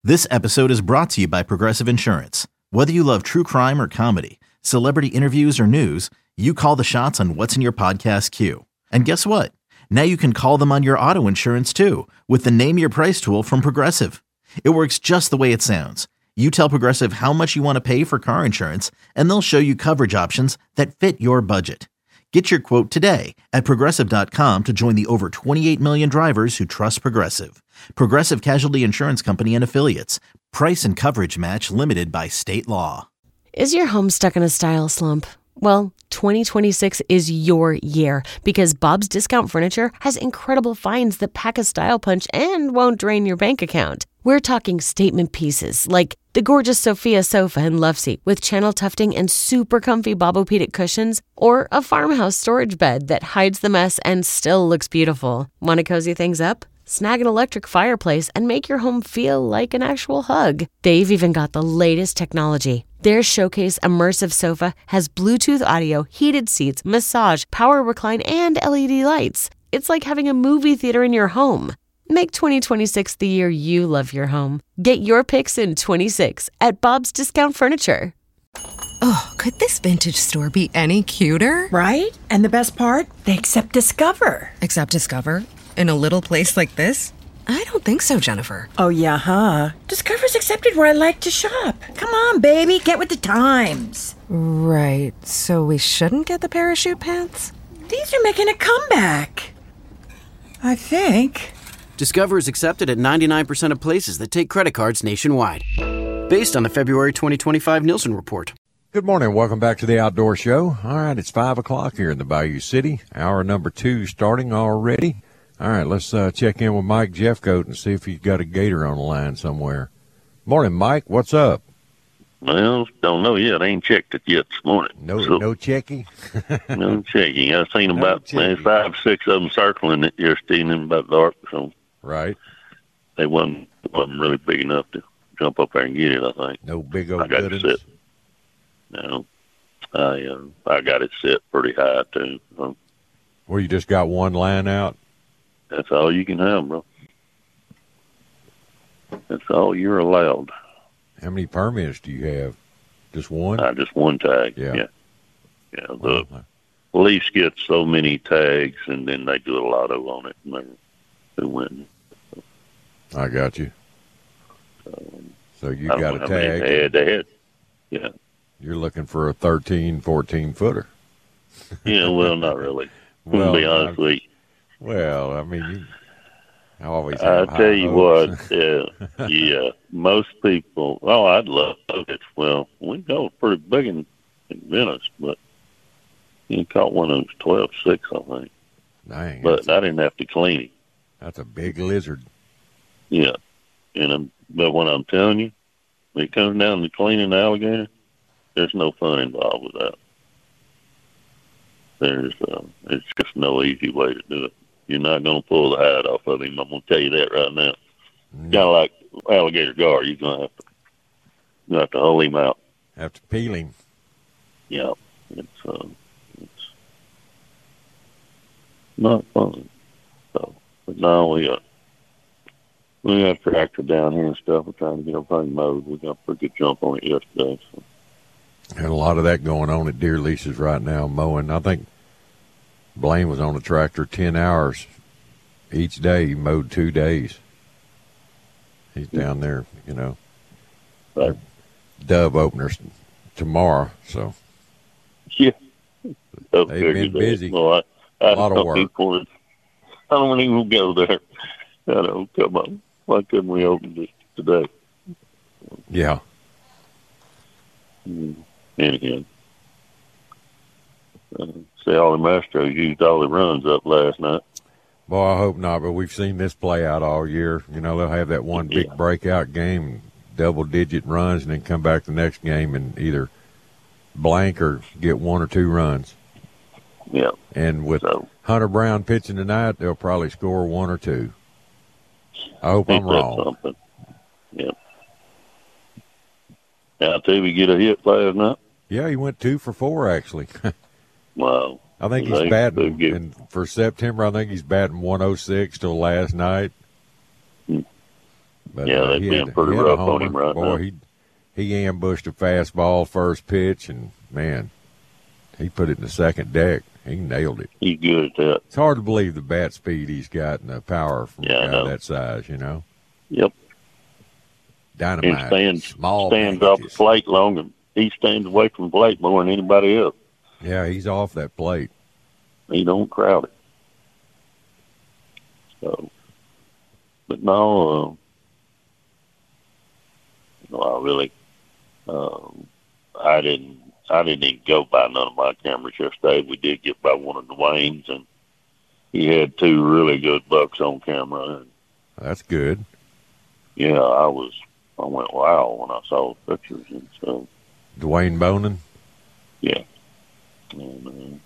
This episode is brought to you by Progressive Insurance. Whether you love true crime or comedy, celebrity interviews or news, you call the shots on what's in your podcast queue. And guess what? Now you can call them on your auto insurance too with the Name Your Price tool from Progressive. It works just the way it sounds. You tell Progressive how much you want to pay for car insurance, and they'll show you coverage options that fit your budget. Get your quote today at Progressive.com to join the over 28 million drivers who trust Progressive. Progressive Casualty Insurance Company and Affiliates. Price and coverage match limited by state law. Is your home stuck in a style slump? Well, 2026 is your year because Bob's Discount Furniture has incredible finds that pack a style punch and won't drain your bank account. We're talking statement pieces like the gorgeous Sophia sofa and love seat with channel tufting and super comfy Bobopedic cushions, or a farmhouse storage bed that hides the mess and still looks beautiful. Want to cozy things up? Snag an electric fireplace and make your home feel like an actual hug. They've even got the latest technology. Their Showcase Immersive Sofa has Bluetooth audio, heated seats, massage, power recline, and LED lights. It's like having a movie theater in your home. Make 2026 the year you love your home. Get your picks in 26 at Bob's Discount Furniture. Oh, could this vintage store be any cuter? Right? And the best part? They accept Discover. Accept Discover? In a little place like this? I don't think so, Jennifer. Oh, yeah, huh? Discover's accepted where I like to shop. Come on, baby, get with the times. Right, so we shouldn't get the parachute pants? These are making a comeback. I think. Discover is accepted at 99% of places that take credit cards nationwide. Based on the February 2025 Nielsen report. Good morning. Welcome back to the Outdoor Show. All right, it's 5 o'clock here in the Bayou City. Hour number 2 starting already. All right, let's check in with Mike Jeffcoat and see if he's got a gator on the line somewhere. Morning, Mike. What's up? Well, don't know yet. I ain't checked it yet this morning. No checking? No checking. I've seen about 5, 6 of them circling it yesterday and about dark. So right. They wasn't really big enough to jump up there and get it, I think. No big old I got it set. No. I got it set pretty high, too. So. Well, you just got one line out? That's all you can have, bro. That's all you're allowed. How many permits do you have? Just one? Just one tag. Yeah. The police get so many tags, and then they do a lotto on it, and they win. I got you. So you got a tag. They had. Yeah. You're looking for a 13, 14-footer. Yeah, well, not really. To be honest with you. Well, I mean, I always have I tell you what, yeah, most people, I'd love it. Well, we go pretty big in Venice, but you caught one of those 12.6, I think. Dang. But I didn't have to clean it. That's a big lizard. Yeah. But what I'm telling you, when it comes down to cleaning the alligator, there's no fun involved with that. It's just no easy way to do it. You're not going to pull the hide off of him. I'm going to tell you that right now. Kind of like alligator gar. You're going to have to hold him out. Have to peel him. Yeah, it's not fun. So, but now we got a tractor down here and stuff. We're trying to get everything mowed. We got a pretty good jump on it yesterday. So. And a lot of that going on at Deer Leases right now, mowing. I think Blaine was on a tractor 10 hours each day. He mowed 2 days. He's down there, Right. Dove openers tomorrow, so. Yeah. They've been busy. Well, a lot of work. I don't even go there. I don't, come on. Why couldn't we open this today? Yeah. Anyhow. See, all the Mastros used all the runs up last night. Boy, I hope not, but we've seen this play out all year. They'll have that one big breakout game, double-digit runs, and then come back the next game and either blank or get 1 or 2 runs. Yeah. And with Hunter Brown pitching tonight, they'll probably score 1 or 2. I hope I'm wrong. Yeah. Now, Tubby get a hit last night? Yeah, he went 2 for 4, actually. Wow. I think he's batting, and for September, I think he's batting 106 till last night. But, Yeah, they've been pretty he had a rough on homer. him right Boy, now. he ambushed a fastball first pitch, and, man, he put it in the second deck. He nailed it. He's good at that. It's hard to believe the bat speed he's got and the power from Yeah, I a guy know. that size, you know. Yep. Dynamite. And small stands off the packages. plate longer. He stands away from the plate more than anybody else. Yeah, he's off that plate. He don't crowd it. So, but no, I really, I didn't even go by none of my cameras yesterday. We did get by one of Dwayne's, and he had 2 really good bucks on camera. And That's good. yeah, I went wow when I saw the pictures, and so Dwayne Bonin. yeah, and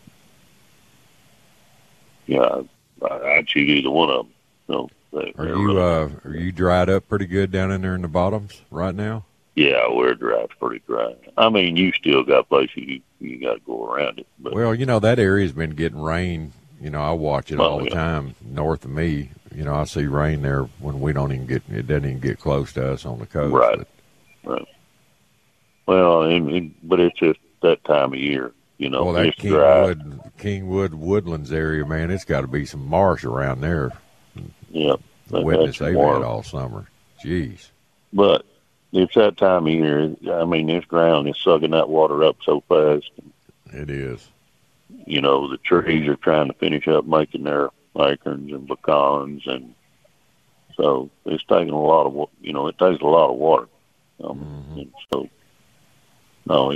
yeah, I'd shoot either one of them. So Are you dried up pretty good down in there in the bottoms right now? Yeah, we're pretty dry. I mean, you still got places you got to go around it. But Well, that area's been getting rain. I watch it all the yeah. time north of me. I see rain there when we don't even it doesn't even get close to us on the coast. Right. But, right. Well, but it's just that time of year. well, that it's dry. Kingwood Woodlands area, man, it's got to be some marsh around there. Yep. The wetness they've had all summer. Jeez. But it's that time of year. I mean, this ground is sucking that water up so fast. It is. The trees are trying to finish up making their acorns and pecans, and so it's taking a lot of it takes a lot of water. And so, no,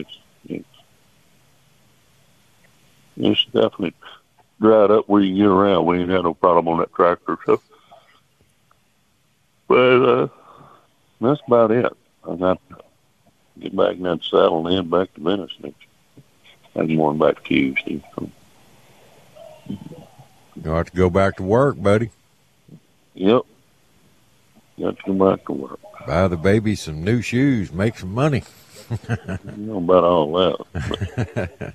it's definitely dried up where you can get around. We ain't had no problem on that tractor, so. But that's about it. I got to get back in that saddle and head back to Venice next. I'm going back Tuesday. So. You'll have to go back to work, buddy. Yep. Got to go back to work. Buy the baby some new shoes, make some money. I don't know about all that.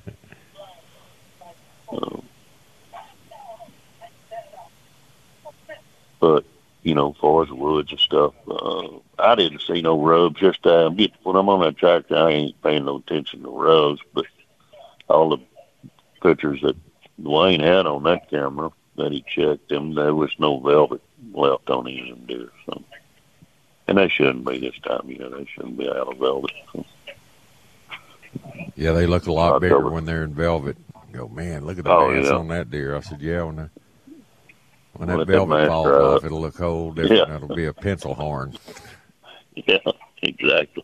But as far as the woods and stuff, I didn't see no rubs. Just when I'm on that tractor, I ain't paying no attention to rubs. But all the pictures that Dwayne had on that camera that he checked them, there was no velvet left on any of them deer. So, and they shouldn't be this time. They shouldn't be out of velvet. So. Yeah, they look a lot bigger when they're in velvet. Go, man, look at the bands on that deer. I said, yeah, when that velvet falls off, it'll look whole different. It'll be a pencil horn. Yeah, exactly.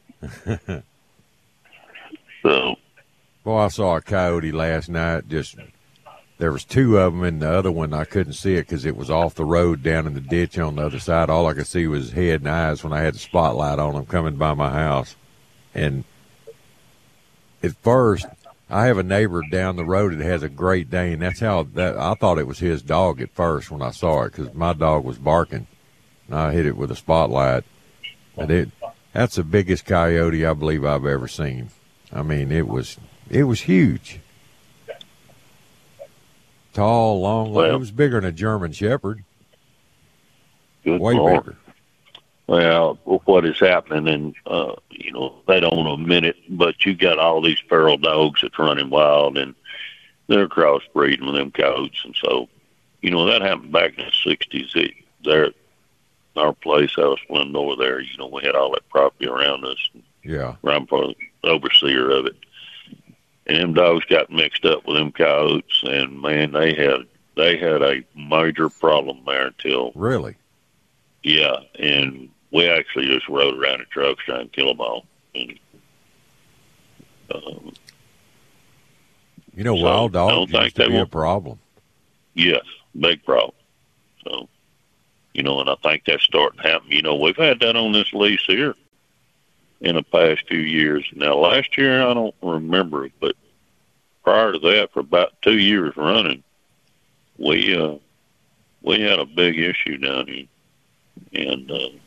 So, boy, I saw a coyote last night. There was 2 of them, and the other one I couldn't see it because it was off the road down in the ditch on the other side. All I could see was his head and eyes when I had the spotlight on him coming by my house. And at first, I have a neighbor down the road that has a Great Dane. I thought it was his dog at first when I saw it because my dog was barking, and I hit it with a spotlight. But that's the biggest coyote I believe I've ever seen. I mean, it was huge. Tall, long. It was bigger than a German Shepherd. Good Way Lord. bigger. Well, what is happening, and they don't admit it, but you got all these feral dogs that's running wild, and they're crossbreeding with them coyotes, and so that happened back in the '60s. There, our place, House Splendor, there, we had all that property around us. Yeah. I'm for the overseer of it, and them dogs got mixed up with them coyotes, and man, they had a major problem there until Really. Yeah, and we actually just rode around in trucks trying to kill them all. And, wild dogs used to be a problem. Yes, big problem. So, and I think that's starting to happen. We've had that on this lease here in the past few years. Now, last year, I don't remember, but prior to that, for about 2 years running, we had a big issue down here. And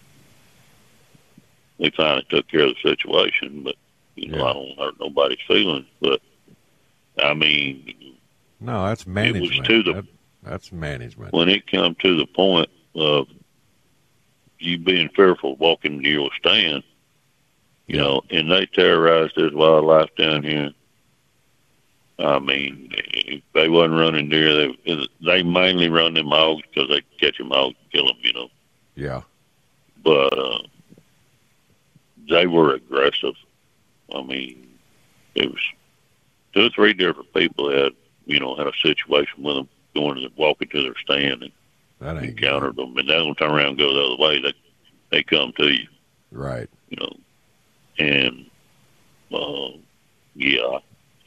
we finally took care of the situation, but I don't hurt nobody's feelings. But I mean, no, that's management. It was that's management. When it come to the point of you being fearful walking to your stand, you know, and they terrorize this wildlife down here. I mean, if they wasn't running deer, they mainly run them hogs because they catch them hogs and kill them, you know. Yeah. But they were aggressive. I mean, it was 2 or 3 different people that had a situation with them walking to their stand and encountered them, and they don't turn around and go the other way. They come to you, right? And yeah,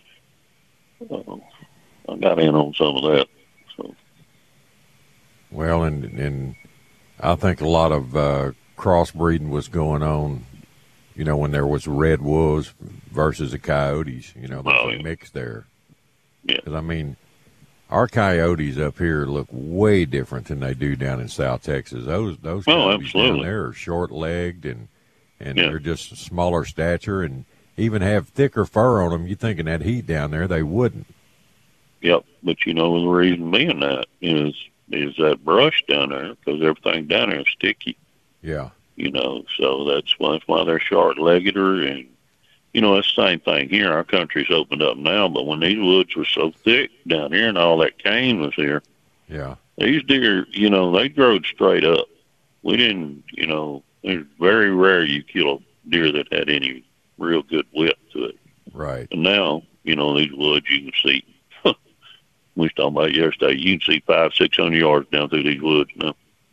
I got in on some of that. So. Well, and I think a lot of crossbreeding was going on. When there was red wolves versus the coyotes, there's a mix there. Yeah. Because, I mean, our coyotes up here look way different than they do down in South Texas. Those coyotes absolutely. down there are short-legged and they're just smaller stature and even have thicker fur on them. You think in that heat down there they wouldn't. Yep, but the reason being that is that brush down there, because everything down there is sticky. Yeah. So that's why they're short-legged, and it's the same thing here. Our country's opened up now, but when these woods were so thick down here and all that cane was here, yeah, these deer, they growed straight up. We didn't, it's very rare you kill a deer that had any real good width to it. Right. And now, these woods you can see. We was talking about yesterday. You can see 500-600 yards down through these woods now,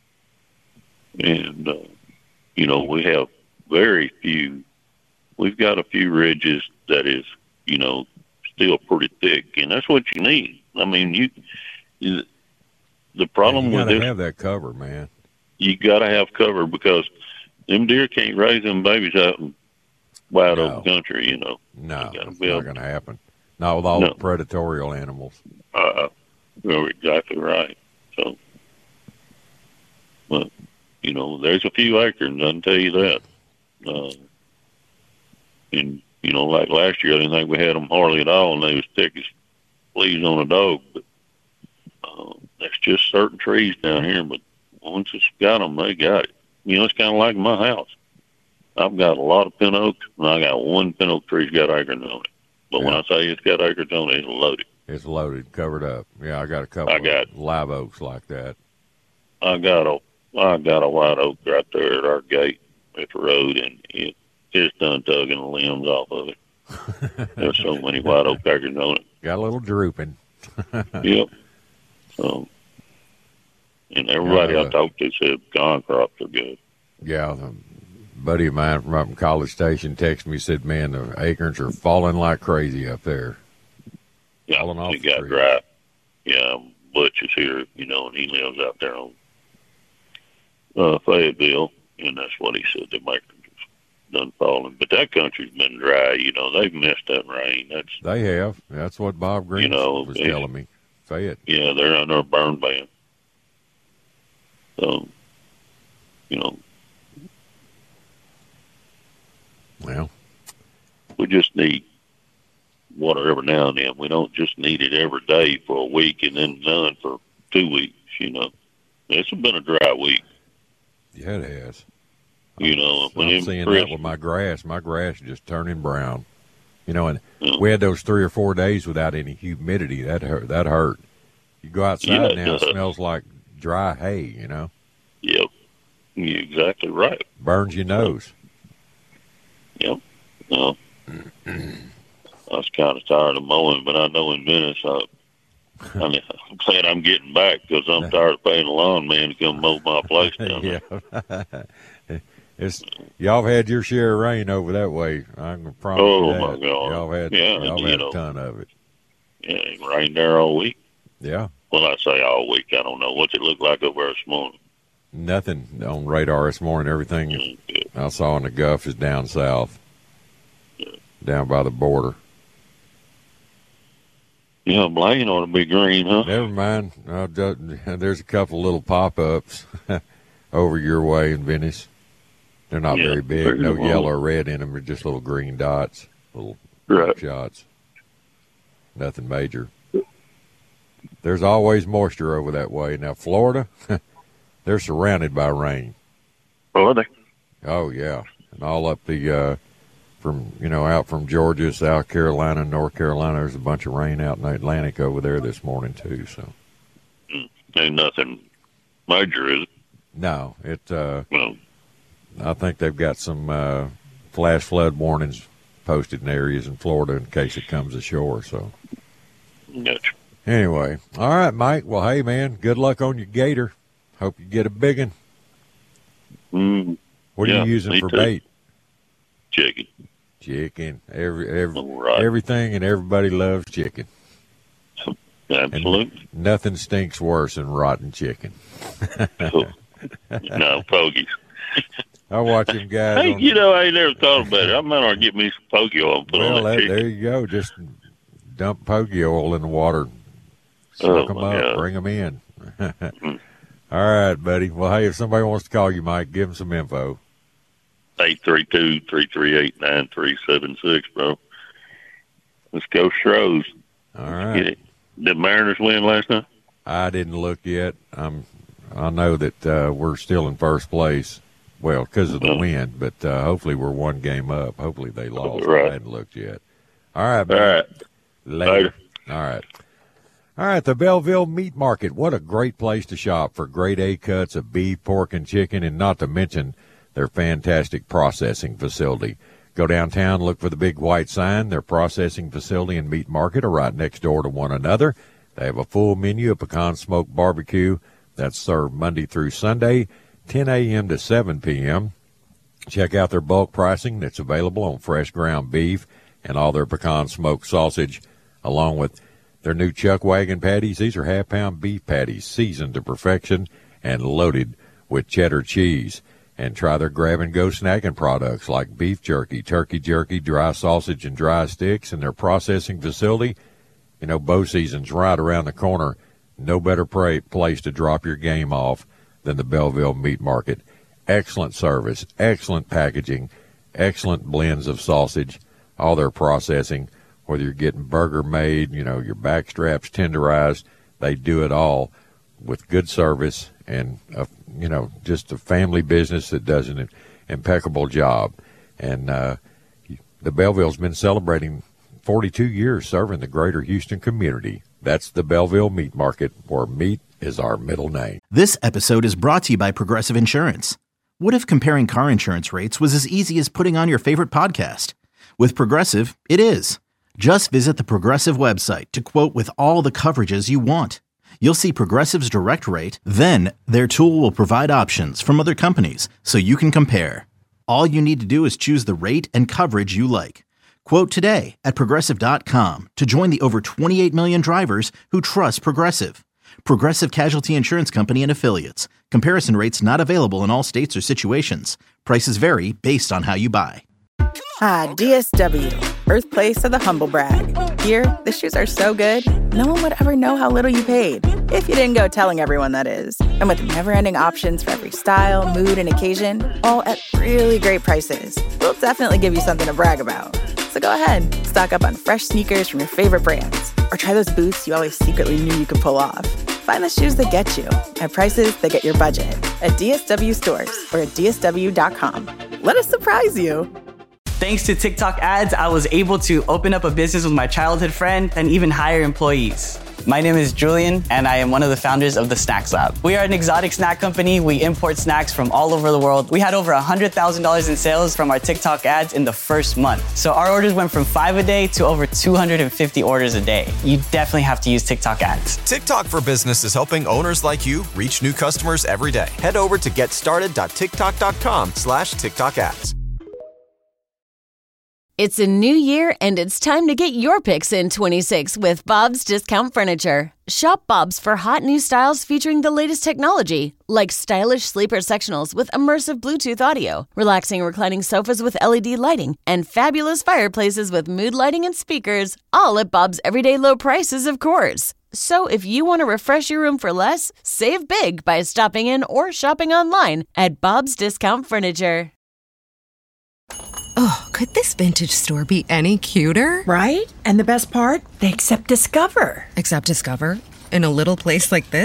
and we have very few. We've got a few ridges that is, still pretty thick, and that's what you need. I mean, the problem with this, you gotta have that cover, man. You gotta have cover because them deer can't raise them babies out in wide open country. No, it's not gonna happen. Not with all the predatorial animals. You're exactly right. So, but there's a few acorns, I can tell you that. And like last year, I didn't think we had them hardly at all, and they was thick as fleas on a dog. But that's just certain trees down here. But once it's got them, they got it. It's kind of like my house. I've got a lot of pin oaks, and I got one pin oak tree's got acorns on it. But when I say it's got acorns on it, it's loaded. It's loaded, covered up. Yeah, I got a couple of live oaks like that. I got a white oak right there at our gate at the road, and it's done tugging the limbs off of it. There's so many white oak acorns on it. Got a little drooping. Yep. So, and everybody I talked to said corn crops are good. Yeah, a buddy of mine from up in College Station texted me, said, man, the acorns are falling like crazy up there. Yeah, it got dry. Yeah, Butch is here, and he lives out there on Fayetteville, and that's what he said. The acorns done falling, but that country's been dry. They've missed that rain. They have. That's what Bob Green was telling me. Fayette. Yeah, they're under a burn ban. So, well, we just need water every now and then. We don't just need it every day for a week and then none for 2 weeks. It's been a dry week. Yeah, it has. I'm seeing that with my grass. My grass is just turning brown. And we had those 3 or 4 days without any humidity. That hurt. You go outside now, it smells like dry hay. Yep, you're exactly right. Burns your nose. Yep. Well, I was kind of tired of mowing, but I know in Venice, I'm glad I'm getting back because I'm tired of paying a lawn man to come mow my place down there. Y'all had your share of rain over that way. I can promise you that. My God! Y'all had a ton of it. Yeah, it rained there all week. Yeah. Well, I say all week. I don't know. What's it look like over there this morning? Nothing on radar this morning. Everything I saw in the Gulf is down south, down by the border. Yeah, Blaine ought to be green, huh? Never mind. There's a couple little pop-ups over your way in Venice. They're not very big. No yellow or red in them. They're just little green dots, little shots. Nothing major. There's always moisture over that way. Now, Florida, they're surrounded by rain. Oh, are they? Oh, yeah. And all up the, out from Georgia, South Carolina, North Carolina, there's a bunch of rain out in the Atlantic over there this morning, too, so. Ain't nothing major, is it? No, Well, I think they've got some flash flood warnings posted in areas in Florida in case it comes ashore, so. gotcha. Anyway, all right, Mike. Well, hey, man, good luck on your gator. Hope you get a big one. What are you using for bait? Chicken. Chicken. Right. Everything and everybody loves chicken. Absolutely. And nothing stinks worse than rotten chicken. No, pogies. I watch them guys. Hey, I ain't never thought about it. I might ought to get me some pogie oil and put on that chicken. There you go. Just dump pogie oil in the water. Soak them up. God. Bring them in. All right, buddy. Well, hey, if somebody wants to call you, Mike, give them some info. 832-338-9376, bro. Let's go Stros. All right. Did Mariners win last night? I didn't look yet. I know that we're still in first place, well, because of the wind, but hopefully we're one game up. Hopefully they lost. Right. I hadn't looked yet. All right, buddy. All right. Later. All right. All right, the Belleville Meat Market. What a great place to shop for grade A cuts of beef, pork, and chicken, and not to mention their fantastic processing facility. Go downtown, look for the big white sign. Their processing facility and meat market are right next door to one another. They have a full menu of pecan smoked barbecue that's served Monday through Sunday, 10 a.m. to 7 p.m. Check out their bulk pricing that's available on fresh ground beef and all their pecan smoked sausage, along with their new chuck wagon patties. These are half-pound beef patties, seasoned to perfection and loaded with cheddar cheese. And try their grab-and-go snacking products like beef jerky, turkey jerky, dry sausage, and dry sticks in their processing facility. Bow season's right around the corner. No better place to drop your game off than the Belleville Meat Market. Excellent service, excellent packaging, excellent blends of sausage, all their processing. Whether you're getting burger made, your back straps tenderized, they do it all with good service and, just a family business that does an impeccable job. And the Belleville's been celebrating 42 years serving the greater Houston community. That's the Belleville Meat Market, where meat is our middle name. This episode is brought to you by Progressive Insurance. What if comparing car insurance rates was as easy as putting on your favorite podcast? With Progressive, it is. Just visit the Progressive website to quote with all the coverages you want. You'll see Progressive's direct rate, then their tool will provide options from other companies so you can compare. All you need to do is choose the rate and coverage you like. Quote today at Progressive.com to join the over 28 million drivers who trust Progressive. Progressive Casualty Insurance Company and Affiliates. Comparison rates not available in all states or situations. Prices vary based on how you buy. Ah, DSW, birthplace of the humble brag. Here, the shoes are so good, no one would ever know how little you paid. If you didn't go telling everyone, that is. And with never-ending options for every style, mood, and occasion, all at really great prices, we'll definitely give you something to brag about. So go ahead, stock up on fresh sneakers from your favorite brands, or try those boots you always secretly knew you could pull off. Find the shoes that get you at prices that get your budget at DSW stores or at DSW.com. Let us surprise you. Thanks to TikTok ads, I was able to open up a business with my childhood friend and even hire employees. My name is Julian, and I am one of the founders of the Snacks Lab. We are an exotic snack company. We import snacks from all over the world. We had over $100,000 in sales from our TikTok ads in the first month. So our orders went from 5 a day to over 250 orders a day. You definitely have to use TikTok ads. TikTok for Business is helping owners like you reach new customers every day. Head over to getstarted.tiktok.com/TikTok ads. It's a new year, and it's time to get your picks in 26 with Bob's Discount Furniture. Shop Bob's for hot new styles featuring the latest technology, like stylish sleeper sectionals with immersive Bluetooth audio, relaxing reclining sofas with LED lighting, and fabulous fireplaces with mood lighting and speakers, all at Bob's everyday low prices, of course. So if you want to refresh your room for less, save big by stopping in or shopping online at Bob's Discount Furniture. Oh, could this vintage store be any cuter? Right? And the best part? They accept Discover. Accept Discover? In a little place like this?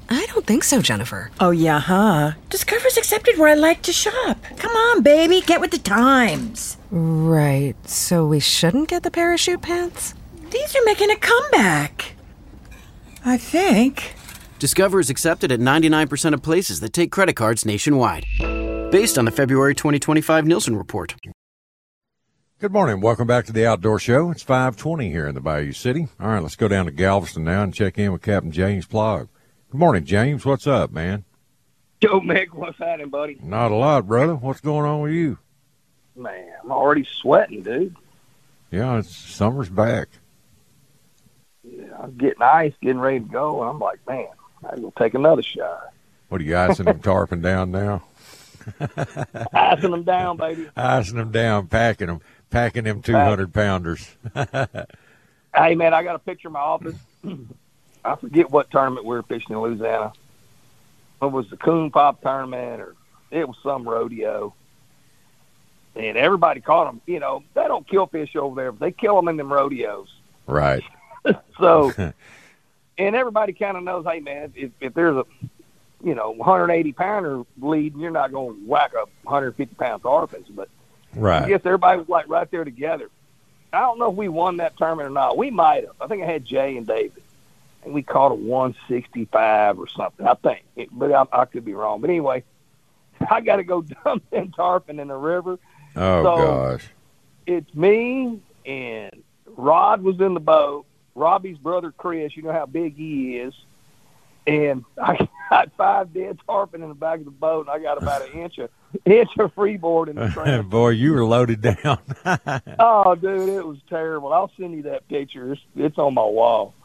I don't think so, Jennifer. Oh, yeah, huh? Discover's accepted where I like to shop. Come on, baby, get with the times. Right, so we shouldn't get the parachute pants? These are making a comeback. I think. Discover is accepted at 99% of places that take credit cards nationwide. Based on the February 2025 Nielsen report. Good morning. Welcome back to the Outdoor Show. It's 5:20 here in the Bayou City. All right, let's go down to Galveston now and check in with Captain James Plogg. Good morning, James. What's up, man? Yo, Mick, what's happening, buddy? Not a lot, brother. What's going on with you? Man, I'm already sweating, dude. Yeah, summer's back. Yeah, I'm getting ice, getting ready to go, and I'm like, man, I'm going to take another shower. What are you icing them tarping down now? Icing them down, baby. Icing them down, packing them 200-pounders. Hey, man, I got a picture in my office. I forget what tournament we were fishing in Louisiana. It was the Coon Pop tournament, or it was some rodeo. And everybody caught them. You know, they don't kill fish over there, but they kill them in them rodeos. Right. So, and everybody kind of knows, hey, man, if there's a, 180-pounder lead, you're not going to whack a 150-pound tarpons. But right. I guess everybody was like right there together. I don't know if we won that tournament or not. We might have. I think I had Jay and David, and we caught a 165 or something, I think. But I could be wrong. But anyway, I got to go dump them tarpon in the river. Oh, so gosh. It's me and Rod was in the boat. Robbie's brother, Chris, you know how big he is. And I got 5 dead tarpon in the back of the boat, and I got about an inch of freeboard in the trailer. Boy, you were loaded down. Oh, dude, it was terrible. I'll send you that picture. It's on my wall.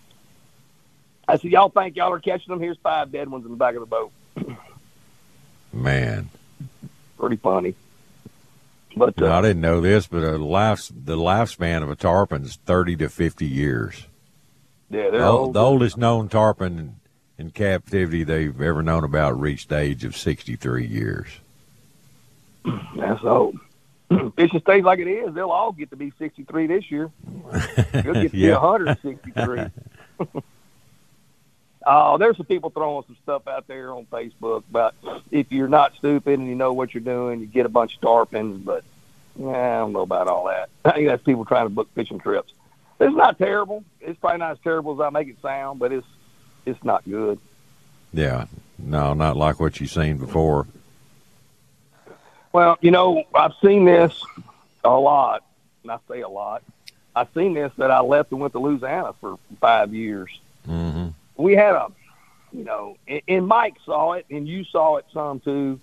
I said, y'all think y'all are catching them? Here's 5 dead ones in the back of the boat. Man. Pretty funny. But I didn't know this, but the lifespan of a tarpon is 30 to 50 years. Yeah, they're old. The oldest known tarpon in captivity they've ever known about reached the age of 63 years. That's old. Fishing stays like it is. They'll all get to be 63 this year. They'll get to be 163. Oh, there's some people throwing some stuff out there on Facebook about if you're not stupid and you know what you're doing, you get a bunch of tarpons, but I don't know about all that. I think that's people trying to book fishing trips. It's not terrible. It's probably not as terrible as I make it sound, but it's not good. Yeah. No, not like what you've seen before. Well, I've seen this a lot, and I say a lot. I've seen this that I left and went to Louisiana for 5 years. Mm-hmm. We had and Mike saw it, and you saw it some too,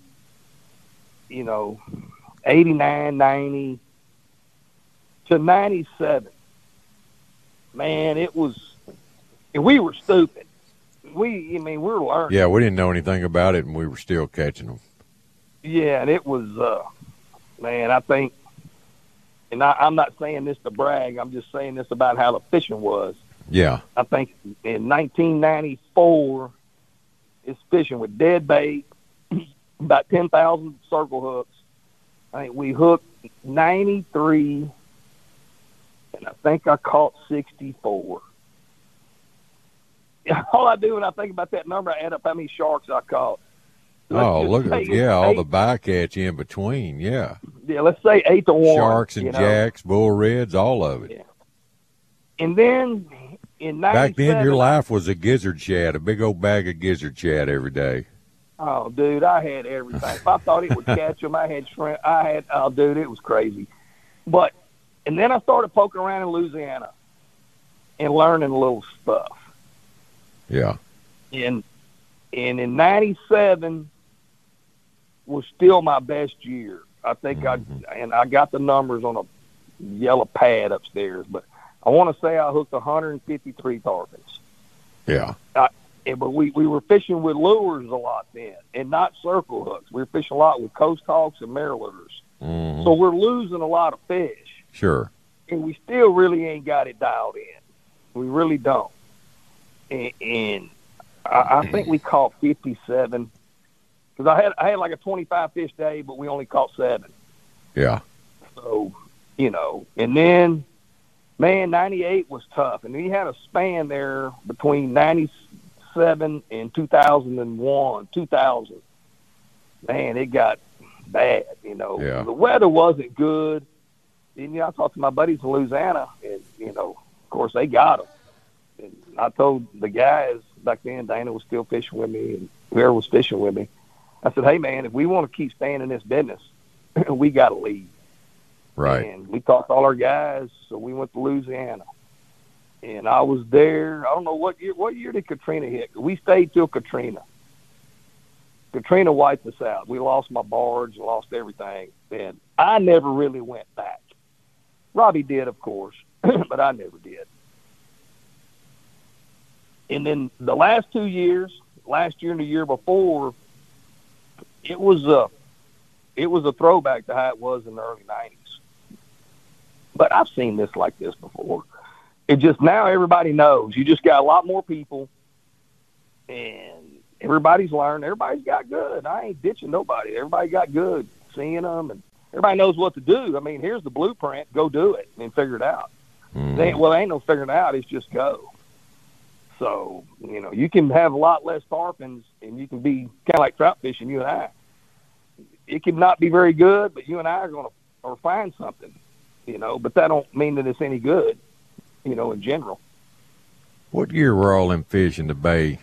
89, 90 to 97. Man, it was, and we were stupid. We were learning. Yeah, we didn't know anything about it, and we were still catching them. Yeah, and it was, man, I think, and I'm not saying this to brag, I'm just saying this about how the fishing was. Yeah. I think in 1994, it's fishing with dead bait, about 10,000 circle hooks. I think we hooked 93, and I think I caught 64. All I do when I think about that number, I add up how many sharks I caught. Look at all the bycatch in between, yeah. Yeah, let's say 8 to 1. Sharks and jacks, bull reds, all of it. Yeah. And then in 97, back then, your life was a gizzard shad, a big old bag of gizzard shad every day. Oh, dude, I had everything. If I thought it would catch them, I had shrimp. Dude, it was crazy. And then I started poking around in Louisiana and learning a little stuff. Yeah. And in 97 was still my best year. I think I got the numbers on a yellow pad upstairs, but I want to say I hooked 153 tarpons. Yeah. But we were fishing with lures a lot then, and not circle hooks. We were fishing a lot with coast hawks and mirrors. Mm-hmm. So we're losing a lot of fish. Sure. And we still really ain't got it dialed in. We really don't. And I think we caught 57. Because I had like a 25 fish day, but we only caught 7. Yeah. So, and then, man, 98 was tough. And we had a span there between 97 2007 and 2001, 2000. Man, it got bad, Yeah. The weather wasn't good. And, I talked to my buddies in Louisiana, and, of course, they got them. And I told the guys back then, Dana was still fishing with me, and whoever was fishing with me, I said, hey, man, if we want to keep staying in this business, we got to leave. Right. And we talked to all our guys, so we went to Louisiana. And I was there. I don't know what year did Katrina hit? We stayed till Katrina. Katrina wiped us out. We lost my barge, lost everything. And I never really went back. Robbie did, of course, but I never did. And then the last 2 years, last year and the year before, it was a throwback to how it was in the early 90s. But I've seen this like this before. It just, now everybody knows. You just got a lot more people, and everybody's learned. Everybody's got good. I ain't ditching nobody. Everybody got good, seeing them, and everybody knows what to do. I mean, here's the blueprint. Go do it and figure it out. There ain't no figuring it out. It's just go. So, you can have a lot less tarpons, and you can be kind of like trout fishing, you and I. It could not be very good, but you and I are going to find something, but that don't mean that it's any good, in general. What year were all them fish in the bay?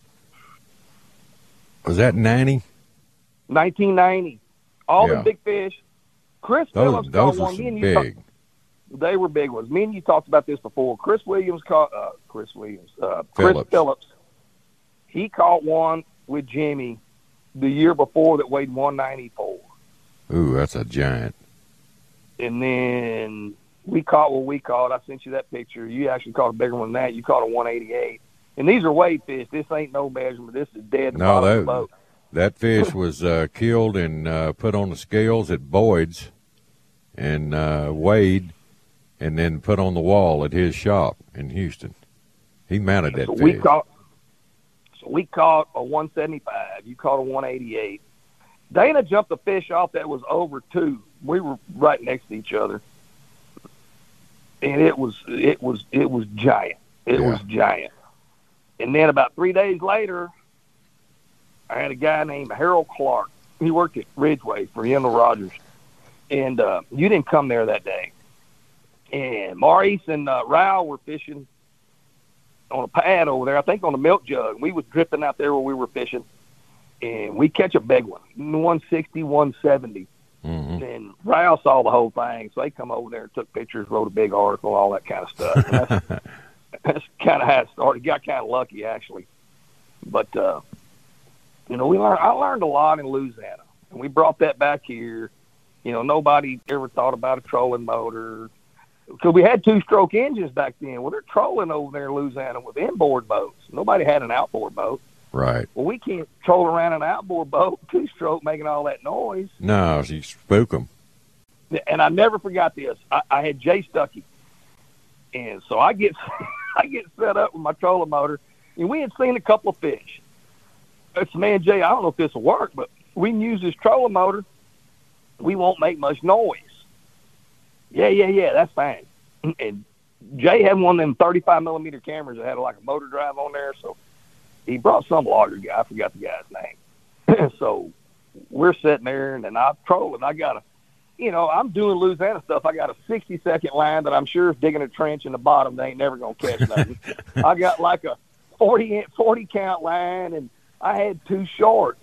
Was that 90? 1990. All the big fish. Chris Phillips caught one. Those were big. They were big ones. Me and you talked about this before. Chris Phillips. He caught one with Jimmy the year before that weighed 194. Ooh, that's a giant. And then we caught what we caught. I sent you that picture. You actually caught a bigger one than that. You caught a 188. And these are wade fish. This ain't no measurement. This is dead in the bottom of the boat. That fish was killed and put on the scales at Boyd's and weighed and then put on the wall at his shop in Houston. He mounted that fish. We caught a 175. You caught a 188. Dana jumped a fish off that was over 2. We were right next to each other, and it was giant. It was giant. And then about 3 days later, I had a guy named Harold Clark. He worked at Ridgeway for Yandel Rogers, and you didn't come there that day. And Maurice and Rao were fishing on a pad over there, I think on the milk jug. We was drifting out there where we were fishing, and we catch a big one, 160, 170. Mm-hmm. And Rao saw the whole thing, so they come over there and took pictures, wrote a big article, all that kind of stuff. That's kind of how it started. Got kind of lucky, actually. But, I learned a lot in Louisiana, and we brought that back here. Nobody ever thought about a trolling motor. Because we had 2-stroke engines back then. Well, they're trolling over there in Louisiana with inboard boats. Nobody had an outboard boat. Right. Well, we can't troll around an outboard boat, 2-stroke, making all that noise. No, you spook them. And I never forgot this. I had Jay Stuckey. And so I get set up with my trolling motor, and we had seen a couple of fish. I said, man, Jay, I don't know if this will work, but we can use this trolling motor. We won't make much noise. Yeah, that's fine. And Jay had one of them 35-millimeter cameras that had like a motor drive on there, so he brought some lawyer guy. I forgot the guy's name. So we're sitting there, and then I'm trolling. I got I'm doing Louisiana stuff. I got a 60-second line that I'm sure is digging a trench in the bottom. They ain't never going to catch nothing. I got like a 40-count line, and I had 2 shorts.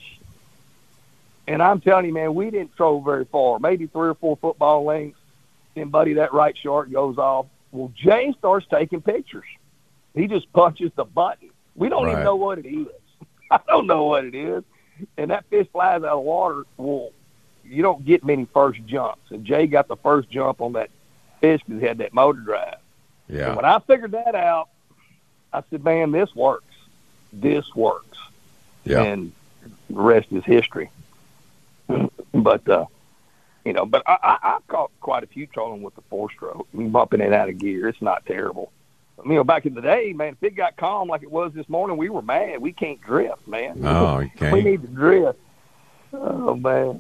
And I'm telling you, man, we didn't troll very far, maybe 3 or 4 football lengths. And, buddy, that right short goes off. Well, Jay starts taking pictures. He just punches the button. We don't even know what it is. I don't know what it is. And that fish flies out of the water. Well, you don't get many first jumps. And Jay got the first jump on that fish because he had that motor drive. Yeah. And when I figured that out, I said, man, this works. This works. Yeah. And the rest is history. But, but I've caught quite a few trolling with the 4-stroke. I mean, bumping it out of gear. It's not terrible. Back in the day, man, if it got calm like it was this morning, we were mad. We can't drift, man. No, you can't. We need to drift. Oh, man.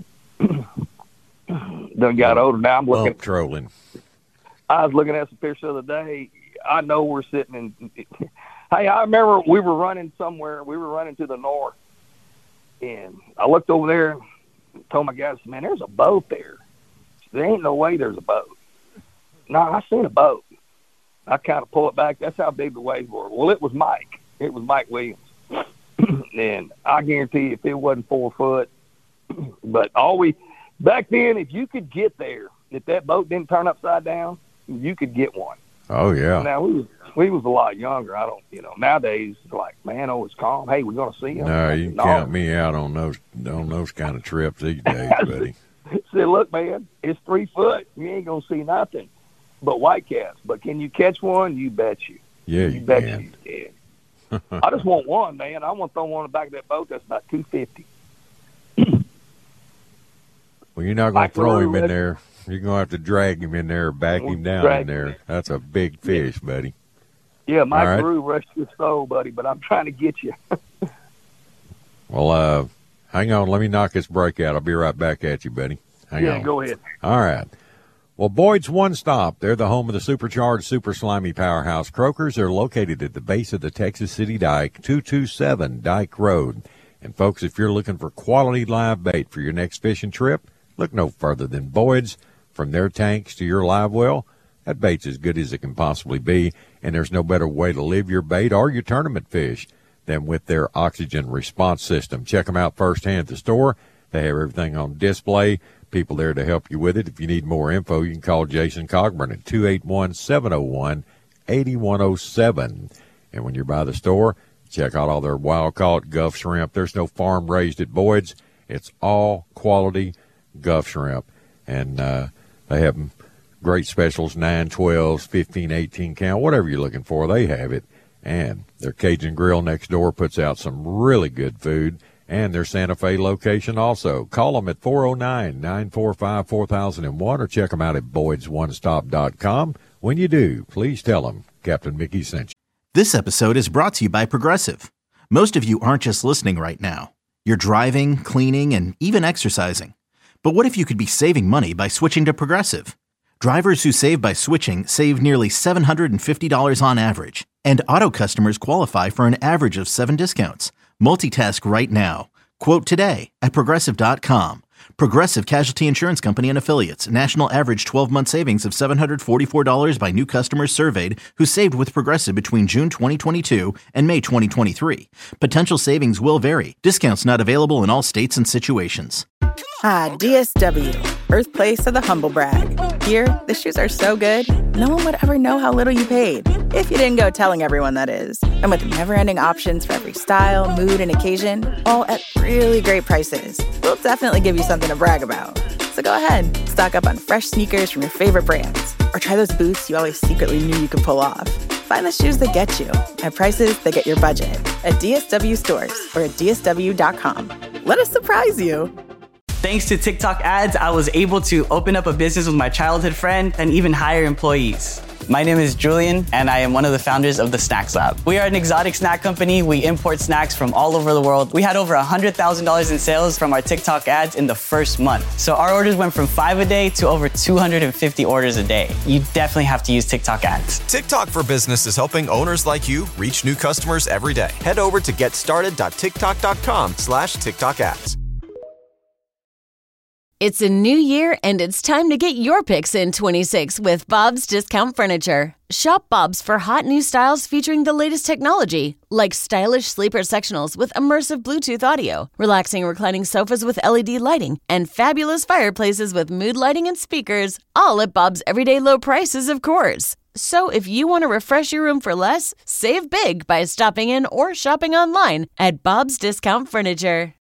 Done got older. Now I'm looking. Trolling. I was looking at some fish the other day. I know we're sitting in. Hey, I remember we were running somewhere. We were running to the north, and I looked over there and told my guys, man, there's a boat there. There ain't no way there's a boat. No, I seen a boat. I kind of pull it back. That's how big the waves were. Well, it was Mike. It was Mike Williams. And I guarantee you, if it wasn't 4 foot, but back then, if you could get there, if that boat didn't turn upside down, you could get one. Oh, yeah. Now, we was a lot younger. Nowadays, it's like, man, it's calm. Hey, we're going to see them. No, you can count me out on those kind of trips these days, buddy. Said, look, man, it's 3 foot. You ain't going to see nothing but whitecaps. But can you catch one? You bet you. Yeah, you bet you can. I just want one, man. I want to throw one on the back of that boat. That's about 250. Well, you're not going to throw him in there. You're going to have to drag him in there or back him down in there. That's a big fish, buddy. Yeah, Mike Brew rushed your soul, buddy, but I'm trying to get you. Well, hang on. Let me knock this break out. I'll be right back at you, buddy. Hang on. Go ahead. All right. Well, Boyd's One Stop. They're the home of the supercharged, super slimy powerhouse croakers. They're located at the base of the Texas City Dike, 227 Dike Road. And, folks, if you're looking for quality live bait for your next fishing trip, look no further than Boyd's. From their tanks to your live well, that bait's as good as it can possibly be, and there's no better way to live your bait or your tournament fish than with their oxygen response system. Check them out firsthand at the store. They have everything on display, people there to help you with it. If you need more info, you can call Jason Cogburn at 281-701-8107. And when you're by the store, check out all their wild-caught Gulf shrimp. There's no farm-raised at Boyd's. It's all quality Gulf shrimp. And they have great specials, 9, 12, 15, 18 count, whatever you're looking for, they have it. And their Cajun Grill next door puts out some really good food, and their Santa Fe location also. Call them at 409-945-4001 or check them out at boydsonestop.com. When you do, please tell them Captain Mickey sent you. This episode is brought to you by Progressive. Most of you aren't just listening right now. You're driving, cleaning, and even exercising. But what if you could be saving money by switching to Progressive? Drivers who save by switching save nearly $750 on average, and auto customers qualify for an average of 7 discounts. Multitask right now. Quote today at Progressive.com. Progressive Casualty Insurance Company and Affiliates. National average 12-month savings of $744 by new customers surveyed who saved with Progressive between June 2022 and May 2023. Potential savings will vary. Discounts not available in all states and situations. Ah, DSW, birthplace of the humble brag. Here, the shoes are so good, no one would ever know how little you paid. If you didn't go telling everyone, that is. And with never-ending options for every style, mood, and occasion, all at really great prices, we'll definitely give you something to brag about. So go ahead, stock up on fresh sneakers from your favorite brands, or try those boots you always secretly knew you could pull off. Find the shoes that get you at prices that get your budget at DSW stores or at DSW.com. Let us surprise you. Thanks to TikTok ads, I was able to open up a business with my childhood friend and even hire employees. My name is Julian, and I am one of the founders of the Snacks Lab. We are an exotic snack company. We import snacks from all over the world. We had over $100,000 in sales from our TikTok ads in the first month. So our orders went from 5 a day to over 250 orders a day. You definitely have to use TikTok ads. TikTok for Business is helping owners like you reach new customers every day. Head over to getstarted.tiktok.com/TikTok ads. It's a new year, and it's time to get your picks in 26 with Bob's Discount Furniture. Shop Bob's for hot new styles featuring the latest technology, like stylish sleeper sectionals with immersive Bluetooth audio, relaxing reclining sofas with LED lighting, and fabulous fireplaces with mood lighting and speakers, all at Bob's everyday low prices, of course. So if you want to refresh your room for less, save big by stopping in or shopping online at Bob's Discount Furniture.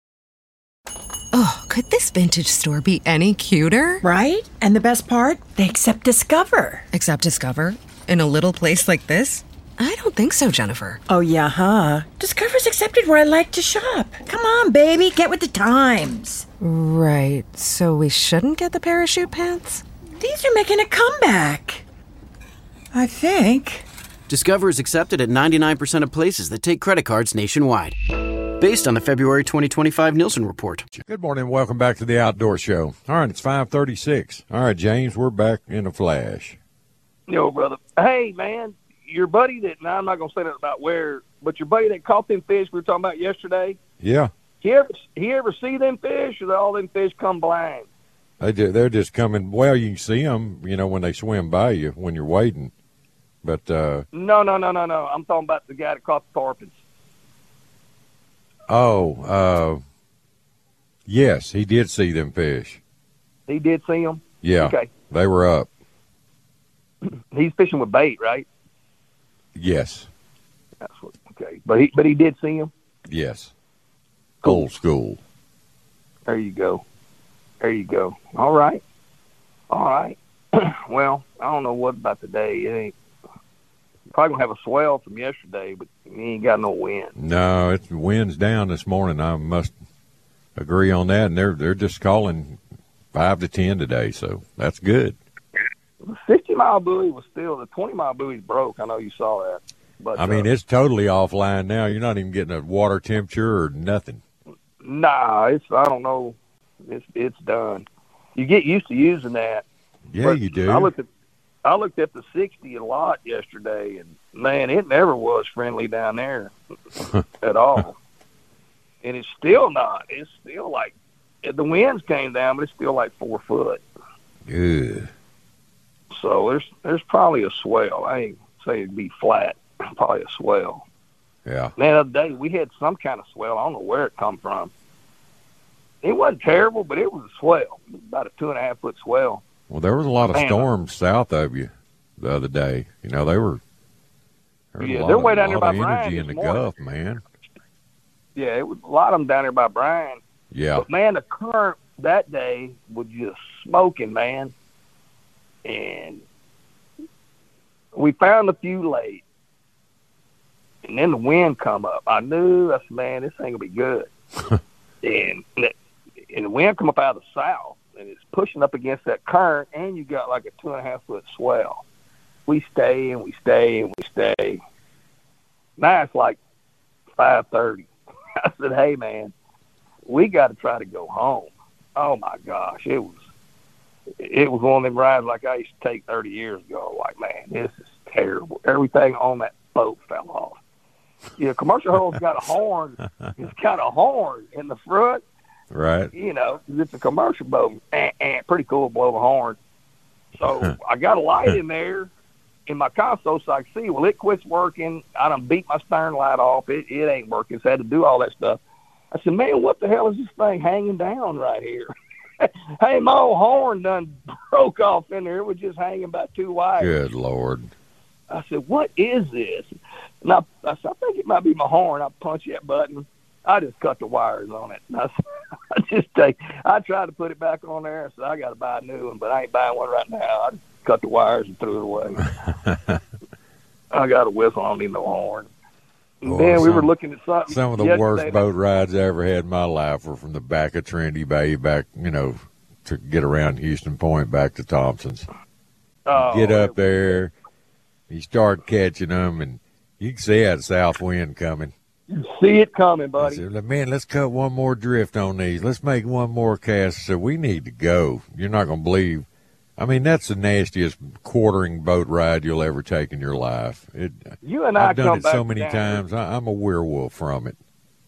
Oh, could this vintage store be any cuter? Right? And the best part? They accept Discover. Accept Discover? In a little place like this? I don't think so, Jennifer. Oh, yeah, huh? Discover's accepted where I like to shop. Come on, baby, get with the times. Right, so we shouldn't get the parachute pants? These are making a comeback. I think. Discover is accepted at 99% of places that take credit cards nationwide. Based on the February 2025 Nielsen report. Good morning. Welcome back to the Outdoor Show. All right, it's 5:36. All right, James, we're back in a flash. Yo, brother. Hey, man, your buddy that, now I'm not going to say that about where, but your buddy that caught them fish we were talking about yesterday, Yeah. he ever see them fish, or do all them fish come blind? They do. They're just coming. Well, you can see them, when they swim by you when you're waiting. But No. I'm talking about the guy that caught the tarpons. Yes, he did see them fish. He did see them? Yeah. Okay. They were up. He's fishing with bait, right? Yes. That's what. Okay, but he did see them. Yes. Cool. Old school. There you go. All right. Well, I don't know what about today. It ain't probably gonna have a swell from yesterday, but you ain't got no wind. No, it's wind's down this morning. I must agree on that, and they're just calling 5 to 10 today, so that's good. The 60-mile buoy was still, the 20-mile buoy's broke. I know you saw that. But I mean, it's totally offline now. You're not even getting a water temperature or nothing. Nah, I don't know. It's done. You get used to using that. Yeah, but you do. I looked at the 60 a lot yesterday, and man, it never was friendly down there at all. And it's still not. It's still like, the winds came down, but it's still like 4 foot. Good. So there's probably a swell. I ain't say it'd be flat. Probably a swell. Yeah. Man, the other day we had some kind of swell. I don't know where it come from. It wasn't terrible, but it was a swell. It was about a 2.5 foot swell. Well, there was a lot of storms south of you the other day. They were. They're way down there by Bryan energy in the morning. Gulf, man. Yeah, it was a lot of them down there by Bryan. Yeah. But man, the current that day was just smoking, man. And we found a few late. And then the wind come up. I knew, I said, man, this ain't going to be good. and the wind come up out of the south, and it's pushing up against that current, and you got like a 2.5 foot swell. We stay, and we stay, and we stay. Now it's like 5:30. I said, hey, man, we got to try to go home. Oh, my gosh, it was one of them rides like I used to take 30 years ago. Like, man, this is terrible. Everything on that boat fell off. Yeah, Commercial Hull's got a horn. It's got a horn in the front. Right. It's a commercial boat. Pretty cool to blow the horn. So I got a light in there in my console so I can see. Well, it quits working. I done beat my stern light off. It ain't working, so I had to do all that stuff. I said, man, what the hell is this thing hanging down right here? Hey, my old horn done broke off in there. It was just hanging by 2 wires. Good Lord. I said, what is this? And I said, I think it might be my horn. I punch that button. I just cut the wires on it. And I tried to put it back on there. I said, I got to buy a new one, but I ain't buying one right now. I just cut the wires and threw it away. I got a whistle. I don't need no horn. And then we were looking at something. Some of the worst boat rides I ever had in my life were from the back of Trinity Bay back, to get around Houston Point back to Thompson's. Get up there, you start catching them, and you can see that south wind coming. You see it coming, buddy. I said, man, let's cut one more drift on these. Let's make one more cast. So we need to go. You're not going to believe. I mean, that's the nastiest quartering boat ride you'll ever take in your life. I've done it so many times. I'm a werewolf from it.